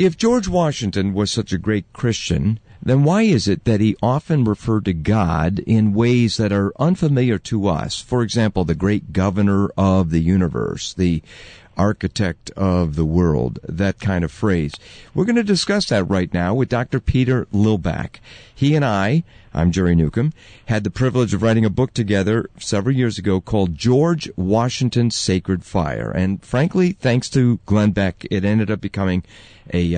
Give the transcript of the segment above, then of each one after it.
If George Washington was such a great Christian, then why is it that he often referred to God in ways that are unfamiliar to us? For example, the great governor of the universe, the architect of the world, that kind of phrase. We're going to discuss that right now with Dr. Peter Lillback. He and I'm Jerry Newcomb, had the privilege of writing a book together several years ago called George Washington's Sacred Fire. And frankly, thanks to Glenn Beck, it ended up becoming a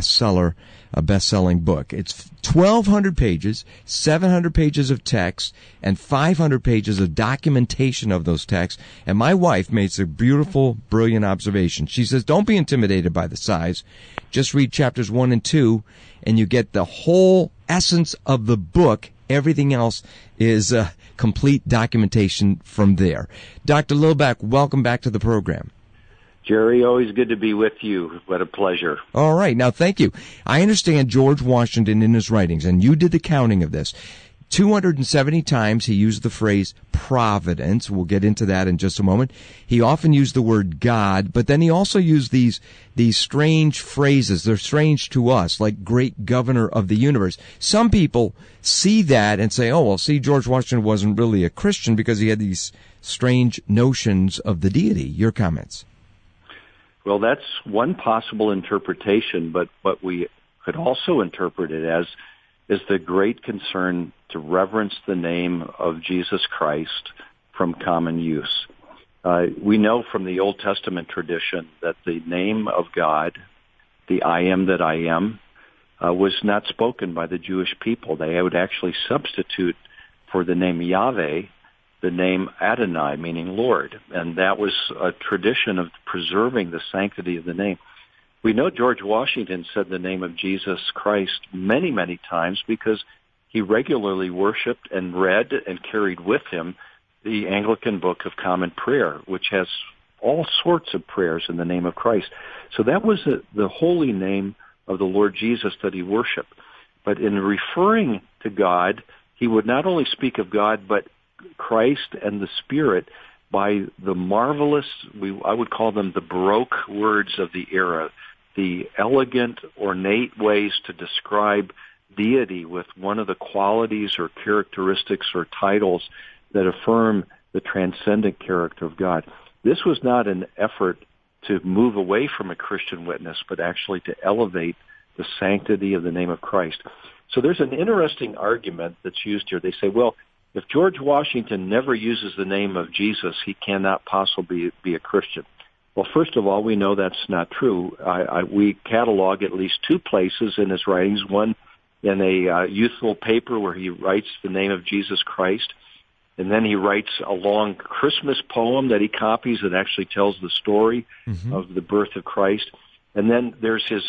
best-selling book. It's 1,200 pages, 700 pages of text, and 500 pages of documentation of those texts. And my wife makes a beautiful, brilliant observation. She says, don't be intimidated by the size. Just read chapters 1 and 2, and you get the whole essence of the book. Everything else is complete documentation from there. Dr. Lillback, welcome back to the program. Jerry, always good to be with you. What a pleasure. All right. Now, thank you. I understand George Washington in his writings, and you did the counting of this. 270 times he used the phrase providence. We'll get into that in just a moment. He often used the word God, but then he also used these strange phrases. They're strange to us, like great governor of the universe. Some people see that and say, oh, well, see, George Washington wasn't really a Christian because he had these strange notions of the deity. Your comments? Well, that's one possible interpretation, but what we could also interpret it as is the great concern to reverence the name of Jesus Christ from common use. We know from the Old Testament tradition that the name of God, the I am that I am, was not spoken by the Jewish people. They would actually substitute for the name Yahweh the name Adonai, meaning Lord. And that was a tradition of preserving the sanctity of the name. We know George Washington said the name of Jesus Christ many, many times because he regularly worshiped and read and carried with him the Anglican Book of Common Prayer, which has all sorts of prayers in the name of Christ. So that was the holy name of the Lord Jesus that he worshiped. But in referring to God, he would not only speak of God, but Christ and the Spirit by the marvelous, I would call them the Baroque words of the era, the elegant, ornate ways to describe deity with one of the qualities or characteristics or titles that affirm the transcendent character of God. This was not an effort to move away from a Christian witness, but actually to elevate the sanctity of the name of Christ. So there's an interesting argument that's used here. They say, well, if George Washington never uses the name of Jesus, he cannot possibly be a Christian. Well, first of all, we know that's not true. We catalog at least two places in his writings, one in a youthful paper where he writes the name of Jesus Christ, and then he writes a long Christmas poem that he copies that actually tells the story of the birth of Christ. And then there's his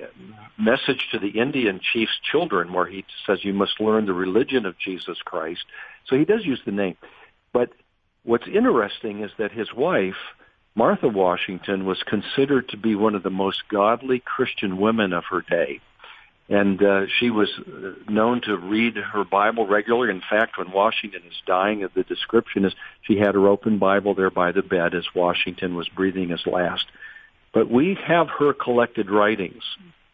message to the Indian chief's children where he says you must learn the religion of Jesus Christ. So he does use the name. But what's interesting is that his wife, Martha Washington, was considered to be one of the most godly Christian women of her day. And she was known to read her Bible regularly. In fact, when Washington is dying, the description is she had her open Bible there by the bed as Washington was breathing his last. But we have her collected writings,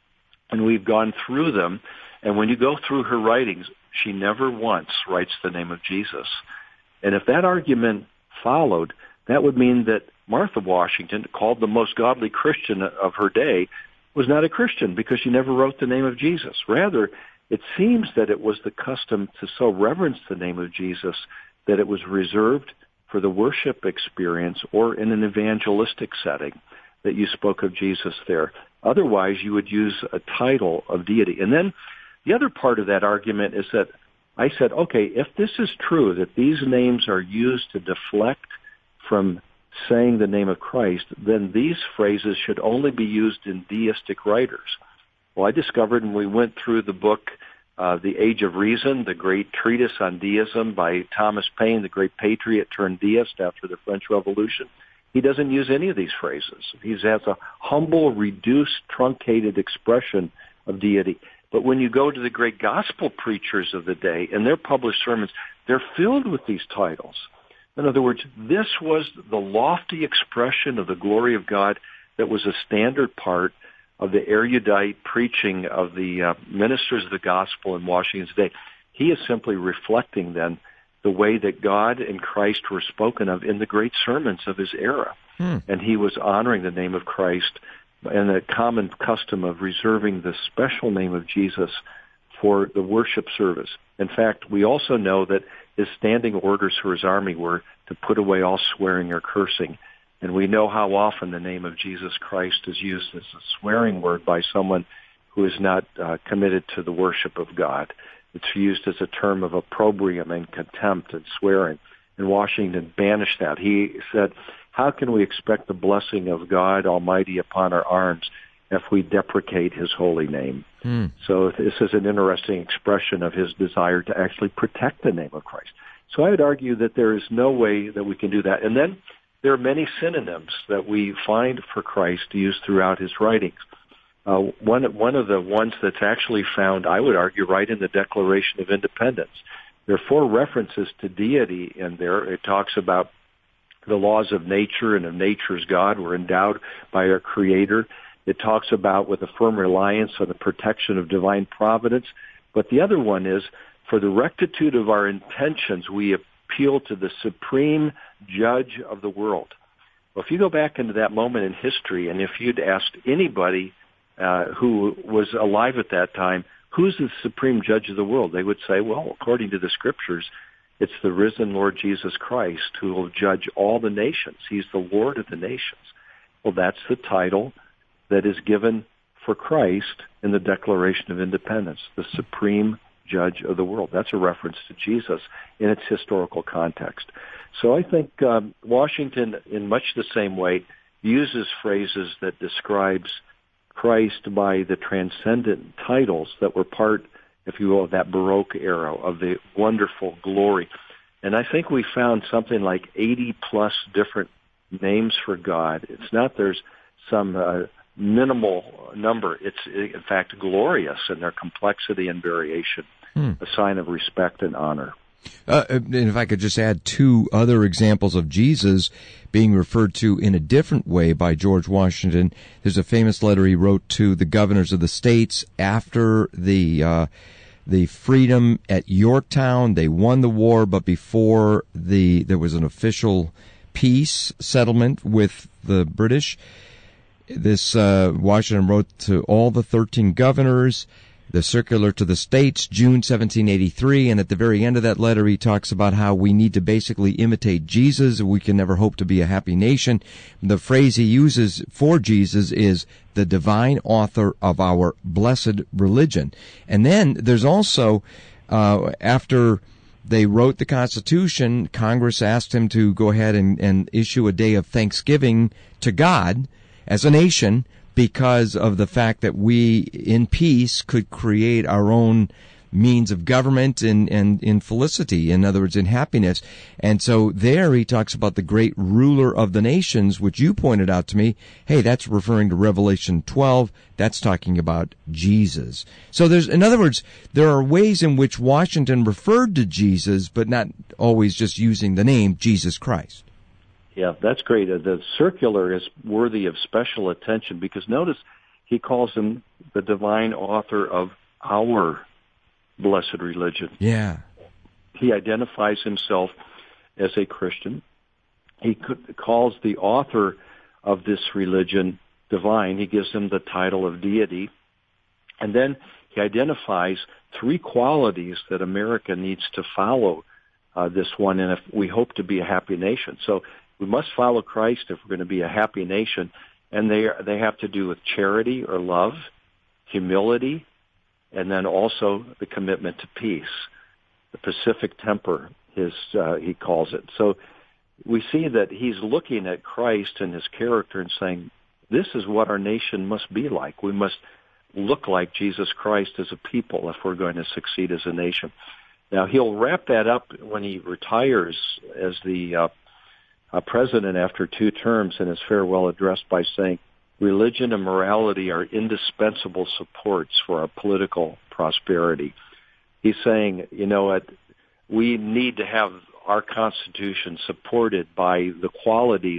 and we've gone through them. And when you go through her writings, she never once writes the name of Jesus. And if that argument followed, that would mean that Martha Washington, called the most godly Christian of her day, was not a Christian because she never wrote the name of Jesus. Rather, it seems that it was the custom to so reverence the name of Jesus that it was reserved for the worship experience or in an evangelistic setting that you spoke of Jesus there. Otherwise, you would use a title of deity. And then the other part of that argument is that I said, okay, if this is true, that these names are used to deflect from saying the name of Christ, then these phrases should only be used in deistic writers. Well, I discovered when we went through the book, The Age of Reason, the great treatise on deism by Thomas Paine, the great patriot turned deist after the French Revolution, he doesn't use any of these phrases. He has a humble, reduced, truncated expression of deity. But when you go to the great gospel preachers of the day and their published sermons, they're filled with these titles. In other words, this was the lofty expression of the glory of God that was a standard part of the erudite preaching of the ministers of the gospel in Washington's day. He is simply reflecting then the way that God and Christ were spoken of in the great sermons of his era. And he was honoring the name of Christ and the common custom of reserving the special name of Jesus for the worship service. In fact, we also know that his standing orders for his army were to put away all swearing or cursing. And we know how often the name of Jesus Christ is used as a swearing word by someone who is not committed to the worship of God. It's used as a term of opprobrium and contempt and swearing. And Washington banished that. He said, how can we expect the blessing of God Almighty upon our arms if we deprecate his holy name? So this is an interesting expression of his desire to actually protect the name of Christ. So I would argue that there is no way that we can do that. And then there are many synonyms that we find for Christ used throughout his writings. One of the ones that's actually found, I would argue, right in the Declaration of Independence. There are 4 references to deity in there. It talks about the laws of nature and of nature's God were endowed by our Creator. It talks about with a firm reliance on the protection of divine providence. But the other one is, for the rectitude of our intentions, we appeal to the supreme judge of the world. Well, if you go back into that moment in history, and if you'd asked anybody who was alive at that time, who's the supreme judge of the world? They would say, well, according to the scriptures, it's the risen Lord Jesus Christ who will judge all the nations. He's the Lord of the nations. Well, that's the title that is given for Christ in the Declaration of Independence, the supreme judge of the world. That's a reference to Jesus in its historical context. So I think Washington, in much the same way, uses phrases that describes Christ by the transcendent titles that were part, if you will, of that Baroque era, of the wonderful glory. And I think we found something like 80-plus different names for God. It's not there's some minimal number. It's, in fact, glorious in their complexity and variation, a sign of respect and honor. And if I could just add 2 other examples of Jesus being referred to in a different way by George Washington. There's a famous letter he wrote to the governors of the states after the freedom at Yorktown. They won the war, but before there was an official peace settlement with the British. This Washington wrote to all the 13 governors, the circular to the states, June 1783, and at the very end of that letter he talks about how we need to basically imitate Jesus. We can never hope to be a happy nation. The phrase he uses for Jesus is the divine author of our blessed religion. And then there's also, after they wrote the Constitution, Congress asked him to go ahead and issue a day of thanksgiving to God as a nation, because of the fact that we, in peace, could create our own means of government and in felicity, in other words, in happiness. And so there he talks about the great ruler of the nations, which you pointed out to me. Hey, that's referring to Revelation 12. That's talking about Jesus. So in other words, there are ways in which Washington referred to Jesus, but not always just using the name Jesus Christ. Yeah, that's great. The circular is worthy of special attention because notice he calls him the divine author of our blessed religion. Yeah. He identifies himself as a Christian. He calls the author of this religion divine. He gives him the title of deity. And then he identifies 3 qualities that America needs to follow this one, and if we hope to be a happy nation. So we must follow Christ if we're going to be a happy nation, and they have to do with charity or love, humility, and then also the commitment to peace. The pacific temper, he calls it. So we see that he's looking at Christ and his character and saying, this is what our nation must be like. We must look like Jesus Christ as a people if we're going to succeed as a nation. Now, he'll wrap that up when he retires as the president after 2 terms in his farewell address by saying, religion and morality are indispensable supports for our political prosperity. He's saying, you know what, we need to have our Constitution supported by the qualities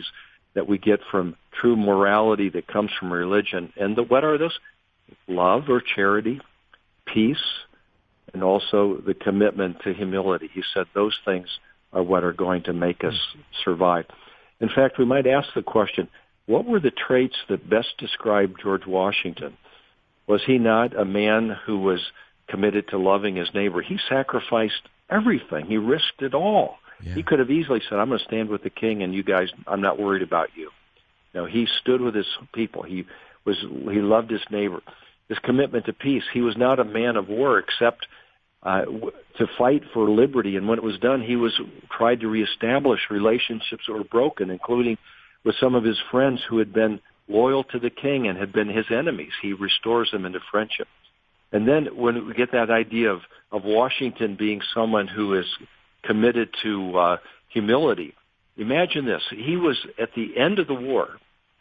that we get from true morality that comes from religion. And what are those? Love or charity, peace, and also the commitment to humility. He said those things are what are going to make us survive. In fact, we might ask the question, what were the traits that best described George Washington? Was he not a man who was committed to loving his neighbor? He sacrificed everything. He risked it all. Yeah. He could have easily said, I'm going to stand with the king, and you guys, I'm not worried about you. No, he stood with his people. He loved his neighbor. His commitment to peace. He was not a man of war except to fight for liberty. And when it was done, he tried to reestablish relationships that were broken, including with some of his friends who had been loyal to the king and had been his enemies. He restores them into friendship. And then when we get that idea of Washington being someone who is committed to humility, imagine this. He was at the end of the war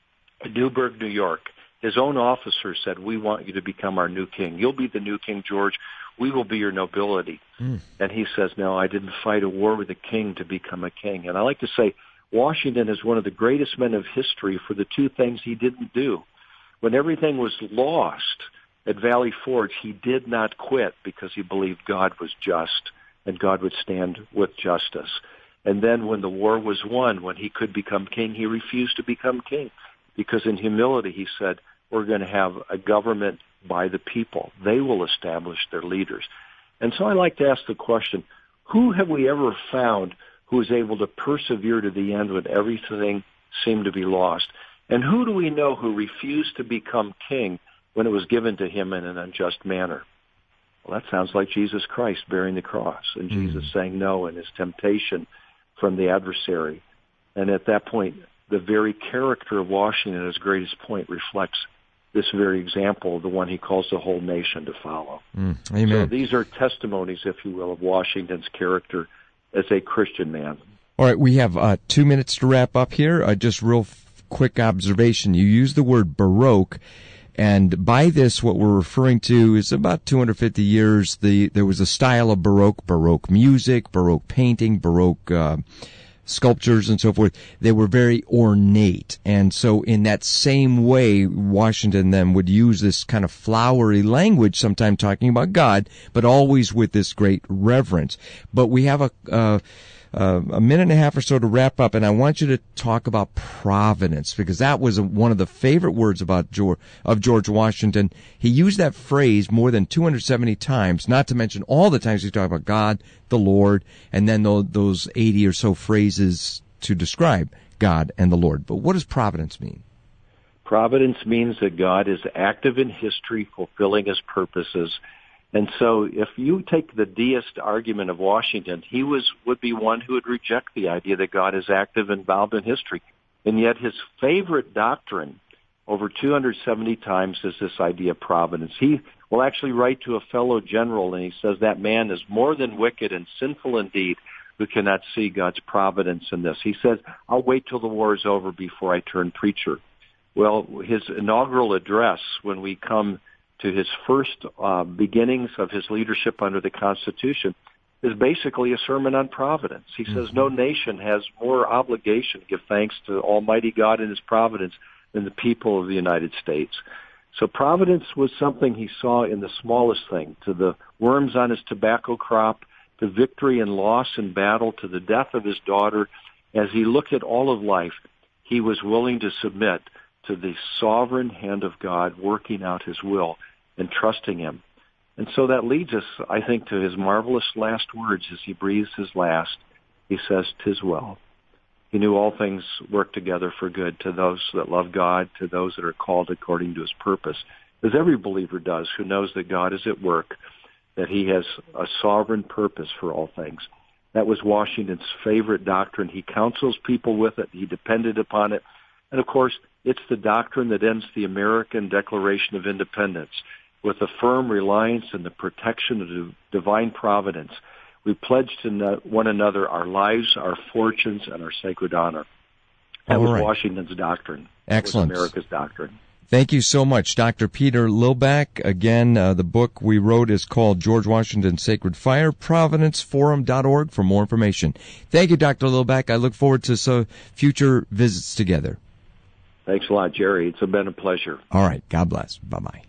in Newburgh, New York. His own officer said, we want you to become our new king. You'll be the new King George. We will be your nobility. And he says, no, I didn't fight a war with a king to become a king. And I like to say Washington is one of the greatest men of history for the two things he didn't do. When everything was lost at Valley Forge, he did not quit because he believed God was just and God would stand with justice. And then when the war was won, when he could become king, he refused to become king because in humility he said, we're going to have a government by the people. They will establish their leaders. And so I like to ask the question, who have we ever found who is able to persevere to the end when everything seemed to be lost? And who do we know who refused to become king when it was given to him in an unjust manner? Well, that sounds like Jesus Christ bearing the cross and Jesus saying no in his temptation from the adversary. And at that point, the very character of Washington at his greatest point reflects this very example, the one he calls the whole nation to follow. Amen. So these are testimonies, if you will, of Washington's character as a Christian man. All right, we have 2 minutes to wrap up here. Just real quick observation. You use the word Baroque, and by this what we're referring to is about 250 years. There was a style of Baroque music, Baroque painting, Baroque sculptures and so forth. They were very ornate. And so in that same way, Washington then would use this kind of flowery language, sometimes talking about God, but always with this great reverence. But we have a minute and a half or so to wrap up, and I want you to talk about providence, because that was one of the favorite words of George Washington. He used that phrase more than 270 times, not to mention all the times he talked about God, the Lord, and then those 80 or so phrases to describe God and the Lord. But what does providence mean? Providence means that God is active in history, fulfilling his purposes. And so if you take the deist argument of Washington, he would be one who would reject the idea that God is active, involved in history. And yet his favorite doctrine over 270 times is this idea of providence. He will actually write to a fellow general, and he says that man is more than wicked and sinful indeed who cannot see God's providence in this. He says, I'll wait till the war is over before I turn preacher. Well, his inaugural address, when we come to his first beginnings of his leadership under the Constitution, is basically a sermon on providence. He says no nation has more obligation to give thanks to Almighty God and his providence than the people of the United States. So providence was something he saw in the smallest thing, to the worms on his tobacco crop, to victory and loss in battle, to the death of his daughter. As he looked at all of life, he was willing to submit to the sovereign hand of God working out his will and trusting him. And so that leads us, I think, to his marvelous last words as he breathes his last. He says, "'Tis well." He knew all things work together for good to those that love God, to those that are called according to his purpose, as every believer does who knows that God is at work, that he has a sovereign purpose for all things. That was Washington's favorite doctrine. He counsels people with it. He depended upon it. And, of course, it's the doctrine that ends the American Declaration of Independence. With a firm reliance in the protection of divine providence, we pledge to one another our lives, our fortunes, and our sacred honor. That was Washington's doctrine. Excellent. That was America's doctrine. Thank you so much, Dr. Peter Lillback. Again, the book we wrote is called George Washington's Sacred Fire, providenceforum.org for more information. Thank you, Dr. Lillback. I look forward to future visits together. Thanks a lot, Jerry. It's been a pleasure. All right. God bless. Bye-bye.